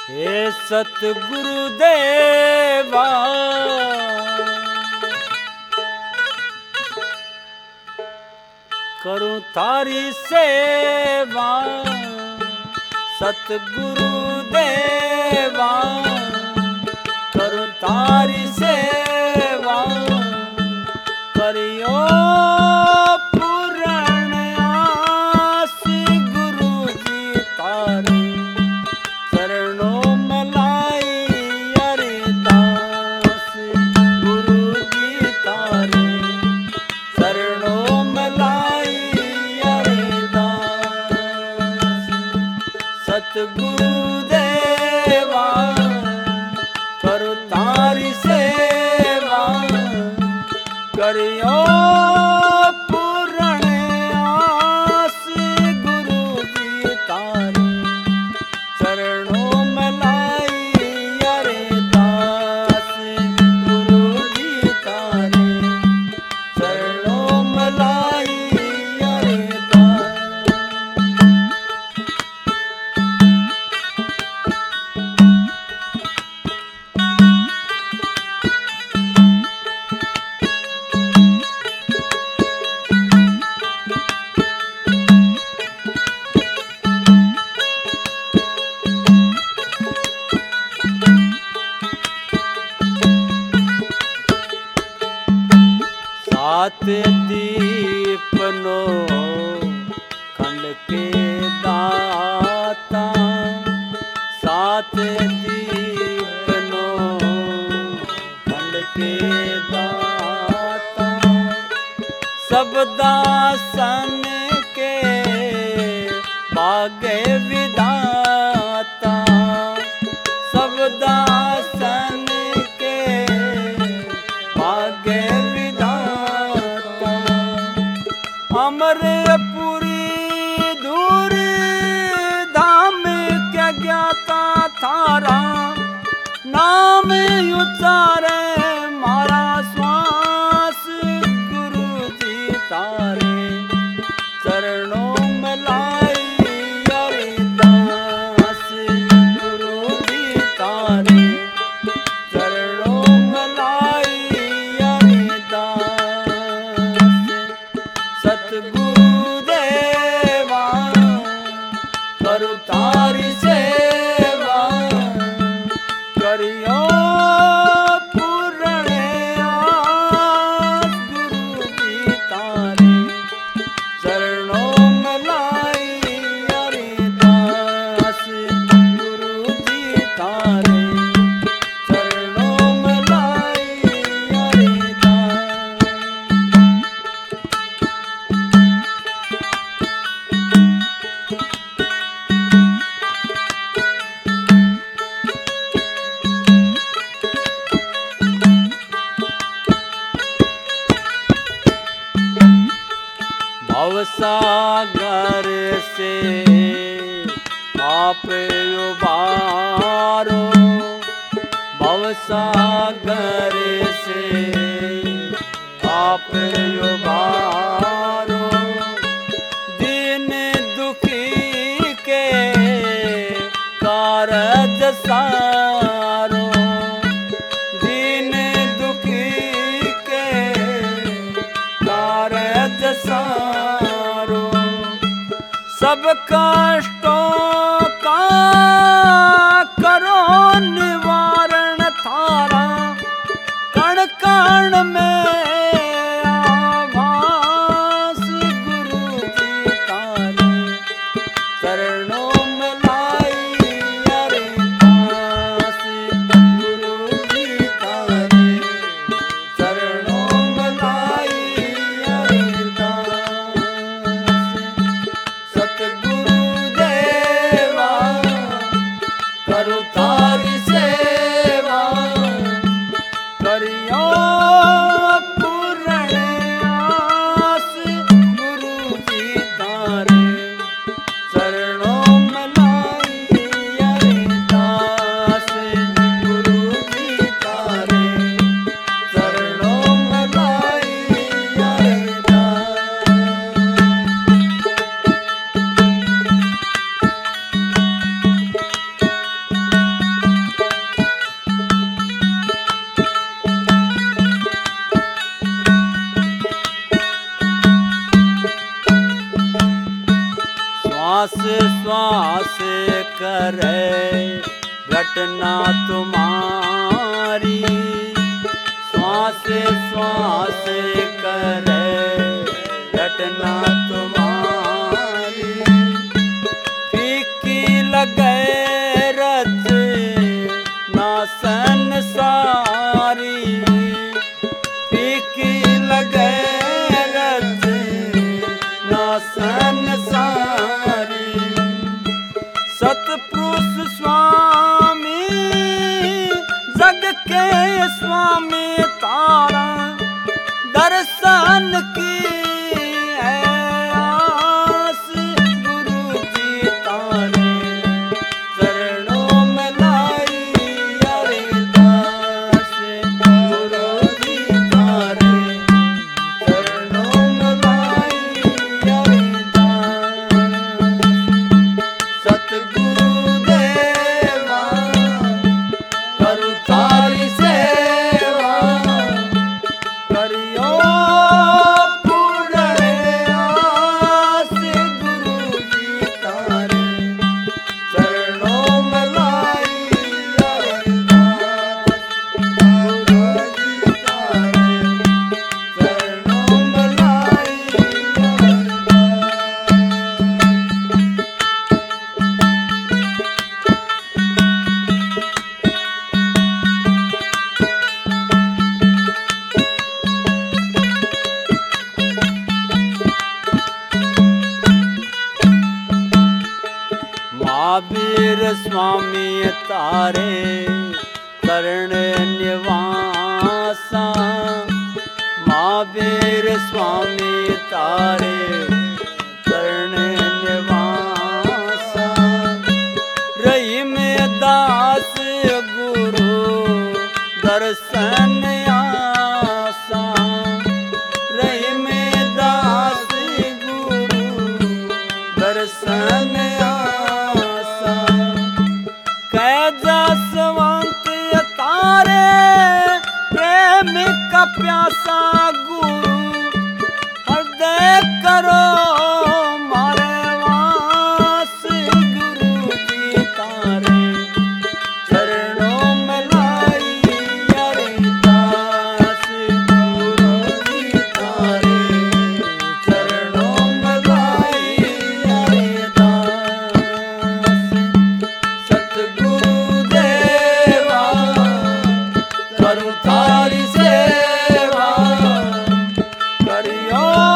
हे सतगुरु देवा करूं थारी सेवा। सतगुरु देवा करूं थारी सेवा। करियो पूरण आस गुरु जी तारी। चरणों मलाई अरदास गुरु जी तारी। चरणों मलाई अरदास। सतगुरु देवा करो तारी सेवा। करियो पूरण आस गुरु जी तारी। चरणों मलाई अरदास गुरु जी तारी। चरणों मलाई अरदास। सात दीपनो खंड के दाता। सात दीपनो खंड के दाता। सब दासन के भाग्य विधाता। सब दासन के भाग्य विधाता। अमरपुरी दूरी धाम क्या ज्ञाता थारा। नाम उचारे मारा श्वास गुरु जी तारे। चरणों मलाई अरदास गुरु जी तारे। चरणों मलाई अरदास। सतगुरु देवा करो तारी सेवा। करियो पूरण आस गुरु जी तारी। चरणों मलाई अरदास गुरु जी तारे। चरणों मलाई अरदास। भवसागर से आप उबारो। भवसागर से आप उबारो। दीन दुखी के कारज सारो। दीन दुखी के कारज सारो। सब कष्टों का करो निवारण थारा। कण कण में आभास गुरु जी तारे। चरणों मलाई अरदास गुरु जी तारे। चरणों मलाई अरदास। सतगुरु देवा श्वास करे घटना तुम्हारी, श्वास श्वास करे घटना तुम्हारी। फीकी लगे रचना संसारी, फीकी लगे रचना संसारी। सतपुरुष स्वामी जग के स्वामी तारा, दर्शन की है आस गुरु जी तारे। चरणों में लाई अरदास गुरु जी तारे, चरणों में लाई अरदास। सतगुरु देवा करू तारी सेवा, करियो पूर्ण आस गुरु जी तारे। चरणों में लाई अरदास गुरु जी तारे, चरणों में लाई महावीर स्वामी तारे चरण निवासा, महावीर स्वामी तारे चरण निवासा। रही में दास गुरु दर्शन आसा, रही में दास गुरु दर्शन आसा। कैजा संवंत तारे प्रेम का प्यासा गुरु, हृदय करो मारे वास गुरु जी तारे। चरणों में लाई अरदास गुरु जी तारे, चरणों में लाई अरदास। सतगुरु देवा करू थारी सेवा, करियो